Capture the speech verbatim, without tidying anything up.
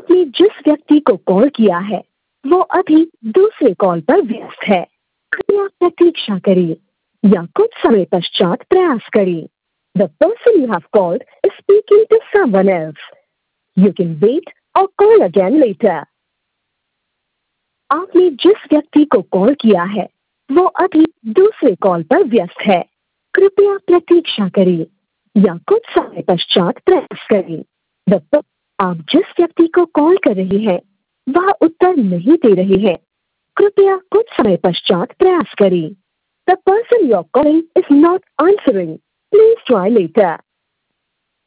आपने जिस व्यक्ति को कॉल किया है वो अभी दूसरे कॉल पर व्यस्त है। कृपया प्रतीक्षा करें या कुछ समय पश्चात प्रयास करें। The person you have called is speaking to someone else. You can wait और कॉल अगेन लेटर। आपने जिस व्यक्ति को कॉल किया है वो अभी दूसरे कॉल पर व्यस्त है। कृपया प्रतीक्षा करें या कुछ समय पश्चात प्रयास करें। द प- आप जिस व्यक्ति को कॉल कर रहे हैं वह उत्तर नहीं दे रहे हैं। कृपया कुछ समय पश्चात प्रयास करें। The person you are calling is not answering. Please try letter.